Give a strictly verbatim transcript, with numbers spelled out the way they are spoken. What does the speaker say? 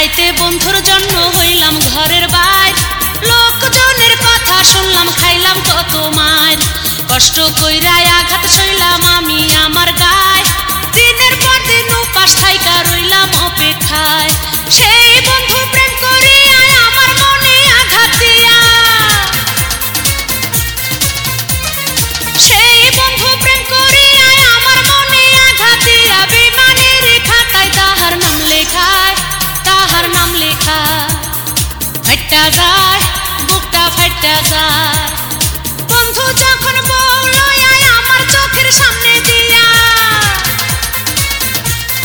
রাইতে বন্ধুর জন্য হইলাম ঘরের বাইর, লোকজনের কথা শুনলাম খাইলাম কত মাইর। কষ্ট কইরা আঘাত সইলাম আমি আমার গায়, দিনের পর দিন উপাস থাইকা রইলাম অপেক্ষায়। সেই বন্ধু প্রেম করিয়া আমার মনে আঘাত দিয়া, সেই বন্ধু প্রেম করিয়া আমার মনে আঘাত দিয়া, বেইমানের খাতায় তাহার নাম লেখায়, তাহার নাম লেখায়। ফাইটা যায় বুকটা ফাইটা যায়, বন্ধু যখন বউ লইয়া আমার চোখের সামনে